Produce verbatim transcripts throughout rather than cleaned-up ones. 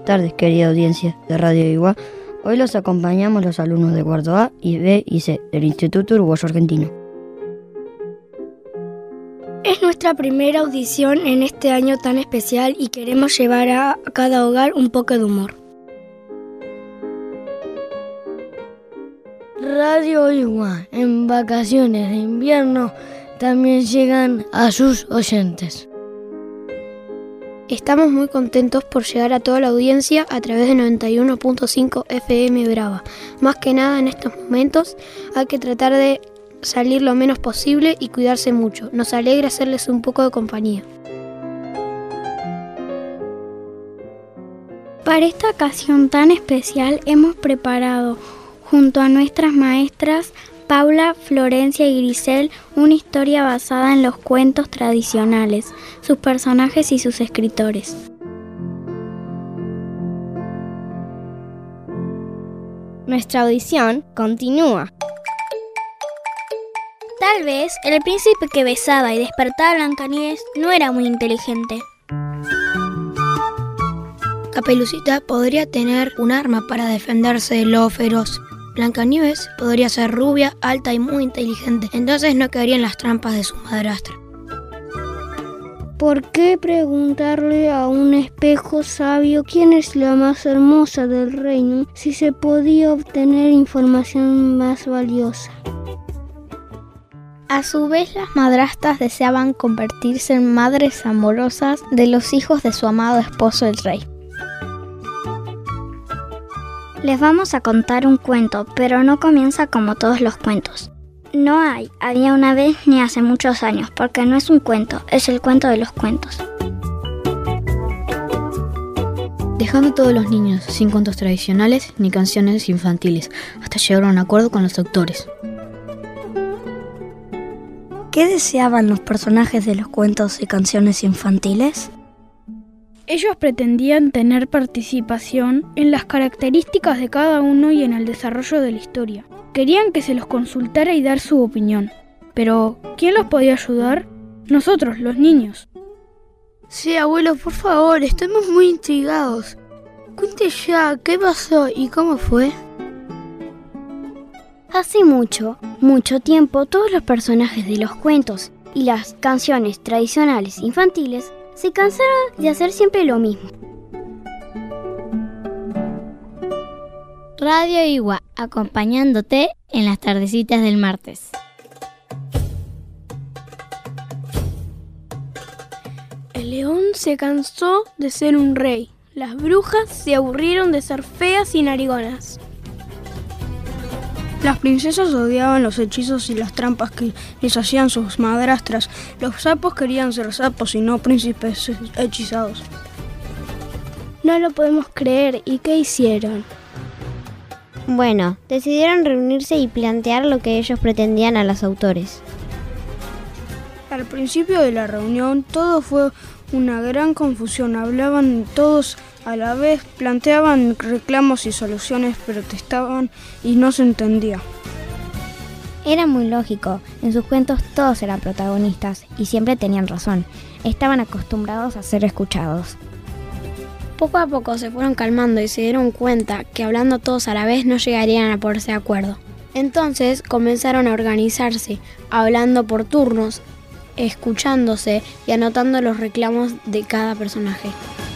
tardes, querida audiencia de Radio Iguá. Hoy los acompañamos los alumnos de cuarto A y B y C del Instituto Uruguayo Argentino. Es nuestra primera audición en este año tan especial y queremos llevar a cada hogar un poco de humor. Radio Iguá, en vacaciones de invierno, también llegan a sus oyentes. Estamos muy contentos por llegar a toda la audiencia a través de noventa y uno punto cinco F M Brava. Más que nada en estos momentos hay que tratar de salir lo menos posible y cuidarse mucho. Nos alegra hacerles un poco de compañía. Para esta ocasión tan especial hemos preparado junto a nuestras maestras Paula, Florencia y Grisel, una historia basada en los cuentos tradicionales, sus personajes y sus escritores. Nuestra audición continúa. Tal vez el príncipe que besaba y despertaba a Blancanieves no era muy inteligente. Caperucita podría tener un arma para defenderse del lobo feroz. Blancanieves podría ser rubia, alta y muy inteligente, entonces no caería en las trampas de su madrastra. ¿Por qué preguntarle a un espejo sabio quién es la más hermosa del reino si se podía obtener información más valiosa? A su vez, las madrastas deseaban convertirse en madres amorosas de los hijos de su amado esposo el rey. Les vamos a contar un cuento, pero no comienza como todos los cuentos. No hay, había una vez ni hace muchos años, porque no es un cuento, es el cuento de los cuentos. Dejando a todos los niños sin cuentos tradicionales ni canciones infantiles, hasta llegar a un acuerdo con los autores. ¿Qué deseaban los personajes de los cuentos y canciones infantiles? Ellos pretendían tener participación en las características de cada uno y en el desarrollo de la historia. Querían que se los consultara y dar su opinión. Pero, ¿quién los podía ayudar? Nosotros, los niños. Sí, abuelo, por favor, estamos muy intrigados. Cuente ya, ¿qué pasó y cómo fue? Hace mucho, mucho tiempo, todos los personajes de los cuentos y las canciones tradicionales infantiles se cansaron de hacer siempre lo mismo. Radio Iguá, acompañándote en las tardecitas del martes. El león se cansó de ser un rey. Las brujas se aburrieron de ser feas y narigonas. Las princesas odiaban los hechizos y las trampas que les hacían sus madrastras. Los sapos querían ser sapos y no príncipes hechizados. No lo podemos creer. ¿Y qué hicieron? Bueno, decidieron reunirse y plantear lo que ellos pretendían a los autores. Al principio de la reunión todo fue una gran confusión. Hablaban todos a la vez, planteaban reclamos y soluciones, protestaban y no se entendía. Era muy lógico, en sus cuentos todos eran protagonistas y siempre tenían razón. Estaban acostumbrados a ser escuchados. Poco a poco se fueron calmando y se dieron cuenta que hablando todos a la vez no llegarían a ponerse de acuerdo. Entonces comenzaron a organizarse, hablando por turnos, escuchándose y anotando los reclamos de cada personaje.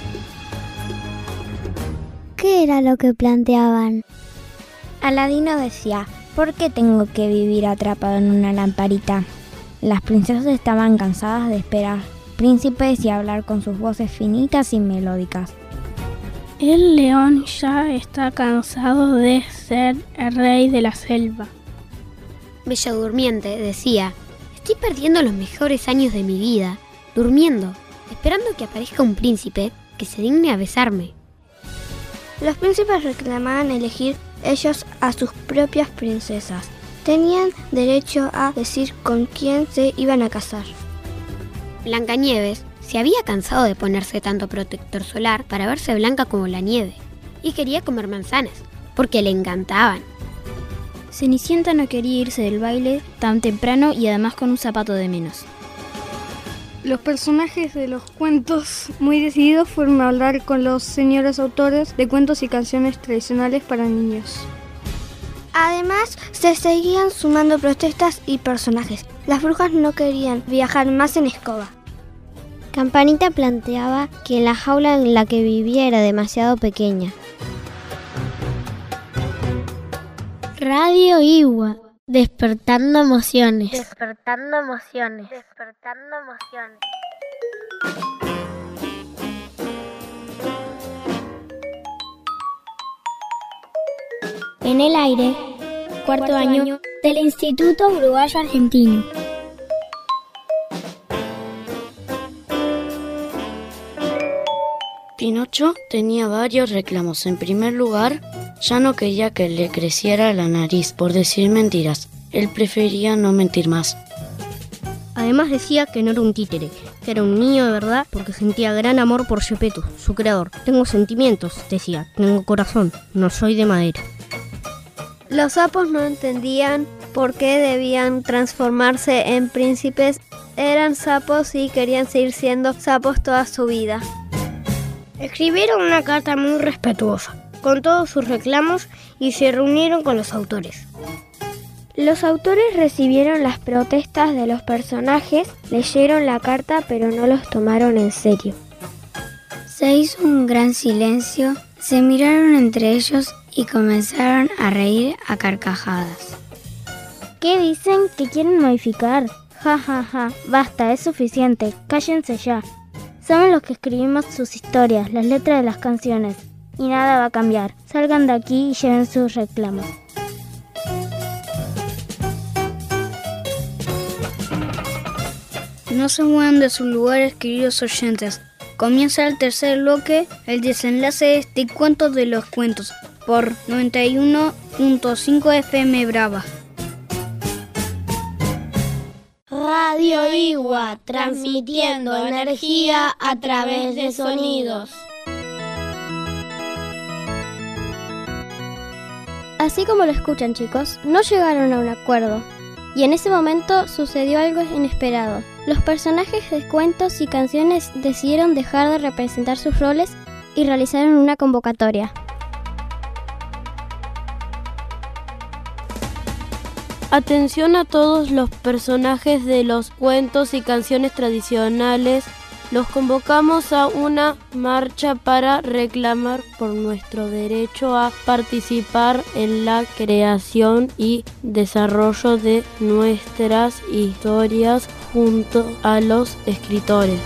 ¿Qué era lo que planteaban? Aladino decía, ¿por qué tengo que vivir atrapado en una lamparita? Las princesas estaban cansadas de esperar príncipes y hablar con sus voces finitas y melódicas. El león ya está cansado de ser el rey de la selva. Bella Durmiente decía, estoy perdiendo los mejores años de mi vida, durmiendo, esperando que aparezca un príncipe que se digne a besarme. Los príncipes reclamaban elegir ellos a sus propias princesas. Tenían derecho a decir con quién se iban a casar. Blancanieves se había cansado de ponerse tanto protector solar para verse blanca como la nieve y quería comer manzanas, porque le encantaban. Cenicienta no quería irse del baile tan temprano y además con un zapato de menos. Los personajes de los cuentos muy decididos fueron a hablar con los señores autores de cuentos y canciones tradicionales para niños. Además, se seguían sumando protestas y personajes. Las brujas no querían viajar más en escoba. Campanita planteaba que la jaula en la que vivía era demasiado pequeña. Radio Igua, despertando emociones. Despertando emociones. Despertando emociones. En el aire, cuarto, cuarto año, año del Instituto Uruguayo Argentino. Pinocho tenía varios reclamos. En primer lugar, ya no quería que le creciera la nariz por decir mentiras. Él prefería no mentir más. Además decía que no era un títere, que era un niño de verdad porque sentía gran amor por Gepetto, su creador. Tengo sentimientos, decía, tengo corazón, no soy de madera. Los sapos no entendían por qué debían transformarse en príncipes. Eran sapos y querían seguir siendo sapos toda su vida. Escribieron una carta muy respetuosa, con todos sus reclamos, y se reunieron con los autores. Los autores recibieron las protestas de los personajes, leyeron la carta pero no los tomaron en serio. Se hizo un gran silencio, se miraron entre ellos y comenzaron a reír a carcajadas. ¿Qué dicen que quieren modificar? Ja, ja, ja, basta, es suficiente, cállense ya. Somos los que escribimos sus historias, las letras de las canciones, y nada va a cambiar. Salgan de aquí y lleven sus reclamos. No se muevan de sus lugares, queridos oyentes. Comienza el tercer bloque, el desenlace de este cuento de los cuentos, por noventa y uno punto cinco F M Brava. Radio Igua, transmitiendo energía a través de sonidos. Así como lo escuchan, chicos, no llegaron a un acuerdo. Y en ese momento sucedió algo inesperado. Los personajes de cuentos y canciones decidieron dejar de representar sus roles y realizaron una convocatoria. Atención a todos los personajes de los cuentos y canciones tradicionales. Los convocamos a una marcha para reclamar por nuestro derecho a participar en la creación y desarrollo de nuestras historias junto a los escritores.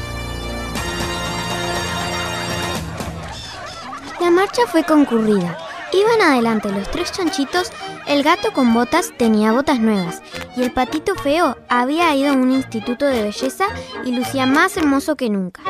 La marcha fue concurrida. Iban adelante los tres chanchitos, el gato con botas tenía botas nuevas y el patito feo había ido a un instituto de belleza y lucía más hermoso que nunca.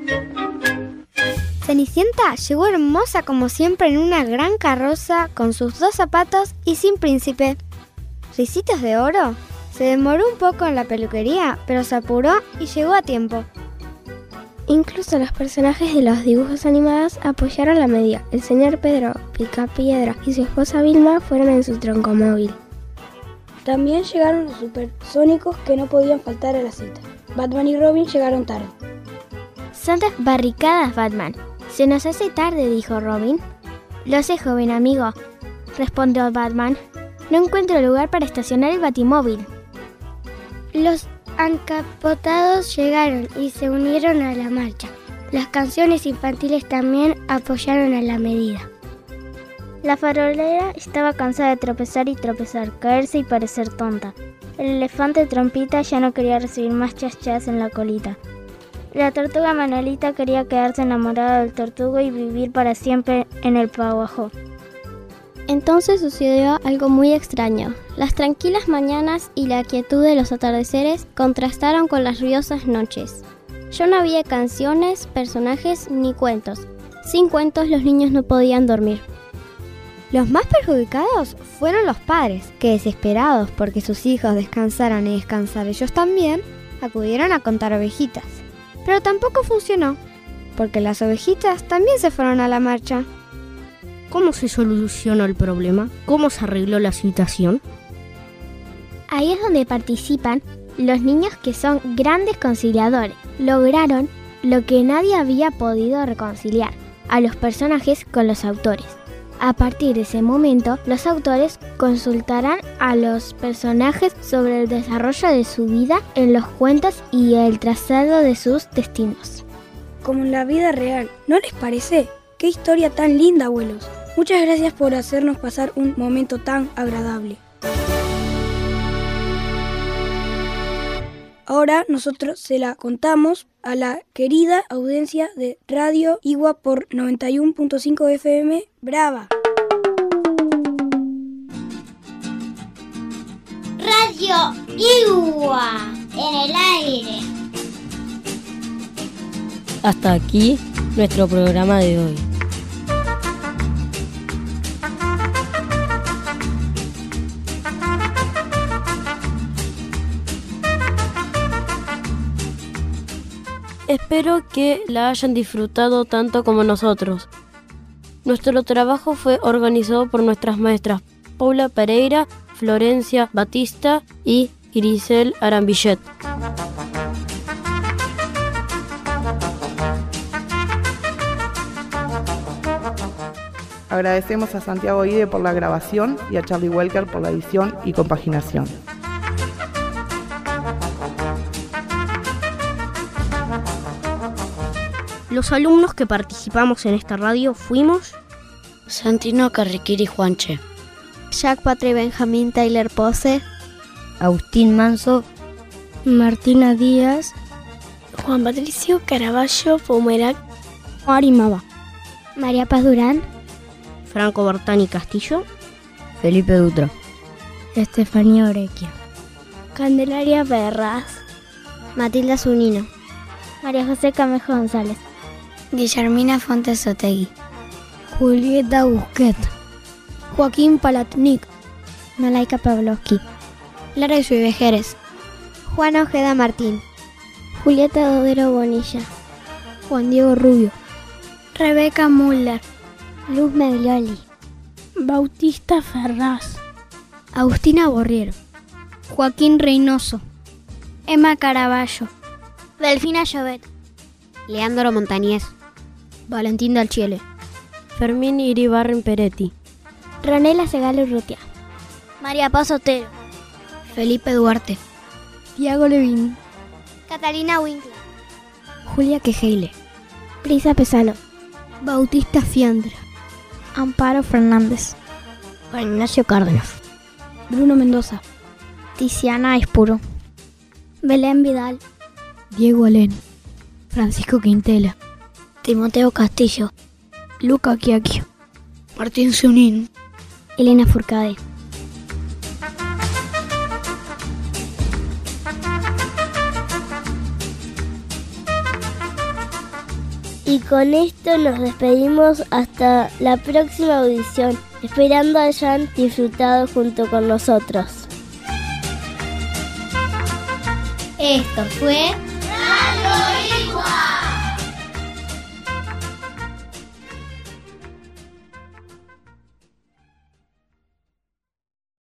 Cenicienta llegó hermosa como siempre en una gran carroza con sus dos zapatos y sin príncipe. ¿Ricitos de oro? Se demoró un poco en la peluquería, pero se apuró y llegó a tiempo. Incluso los personajes de los dibujos animados apoyaron la medida. El señor Pedro Picapiedra y su esposa Vilma fueron en su troncomóvil. También llegaron los supersónicos que no podían faltar a la cita. Batman y Robin llegaron tarde. Santas barricadas, Batman. Se nos hace tarde, dijo Robin. Lo sé, joven amigo, respondió Batman. No encuentro lugar para estacionar el batimóvil. Los encapotados llegaron y se unieron a la marcha. Las canciones infantiles también apoyaron a la medida. La farolera estaba cansada de tropezar y tropezar, caerse y parecer tonta. El elefante Trompita ya no quería recibir más chaschadas en la colita. La tortuga Manolita quería quedarse enamorada del tortugo y vivir para siempre en el Paguajó. Entonces sucedió algo muy extraño. Las tranquilas mañanas y la quietud de los atardeceres contrastaron con las ruidosas noches. Ya no había canciones, personajes ni cuentos. Sin cuentos los niños no podían dormir. Los más perjudicados fueron los padres, que desesperados porque sus hijos descansaran y descansar ellos también, acudieron a contar ovejitas. Pero tampoco funcionó, porque las ovejitas también se fueron a la marcha. ¿Cómo se solucionó el problema? ¿Cómo se arregló la situación? Ahí es donde participan los niños que son grandes conciliadores. Lograron lo que nadie había podido reconciliar, a los personajes con los autores. A partir de ese momento, los autores consultarán a los personajes sobre el desarrollo de su vida en los cuentos y el trazado de sus destinos. Como en la vida real, ¿no les parece? ¡Qué historia tan linda, abuelos! Muchas gracias por hacernos pasar un momento tan agradable. Ahora nosotros se la contamos a la querida audiencia de Radio Igua por noventa y uno punto cinco F M. ¡Brava! Radio Igua en el aire. Hasta aquí nuestro programa de hoy. Espero que la hayan disfrutado tanto como nosotros. Nuestro trabajo fue organizado por nuestras maestras Paula Pereira, Florencia Batista y Grisel Arambillet. Agradecemos a Santiago Ide por la grabación y a Charlie Welker por la edición y compaginación. Los alumnos que participamos en esta radio fuimos Santino Carriquiri Juanche, Jack Patri Benjamín Taylor Pose, Agustín Manso, Martina Díaz, Juan Patricio Caraballo Pomerac, Ari Mava, María Paz Durán, Franco Bertani Castillo, Felipe Dutra, Estefanía Orequia, Candelaria Berras, Matilda Zunino, María José Camejo González, Guillermina Fontes Otegui, Julieta Busquet, Joaquín Palatnik, Malaika Pavlovsky, Lara Isuivejeres, Juan Ojeda Martín, Julieta Dodero Bonilla, Juan Diego Rubio, Rebeca Müller, Luz Meglioli, Bautista Ferraz, Agustina Borriero, Joaquín Reynoso, Emma Caraballo, Delfina Llobet, Leandro Montañez, Valentín Dalchiele, Fermín Iribarren Peretti, Ronela Segal Urrutia, María Paz Otero, Felipe Duarte, Tiago Levín, Catalina Winkler, Julia Quejeile, Prisa Pesano, Bautista Fiandra, Amparo Fernández, Juan Ignacio Cárdenas, Bruno Mendoza, Tiziana Espuro, Belén Vidal, Diego Alén, Francisco Quintela, Timoteo Castillo, Luca Chiacchio, Martín Zunín, Elena Furcade. Y con esto nos despedimos hasta la próxima audición, esperando hayan disfrutado junto con nosotros. Esto fue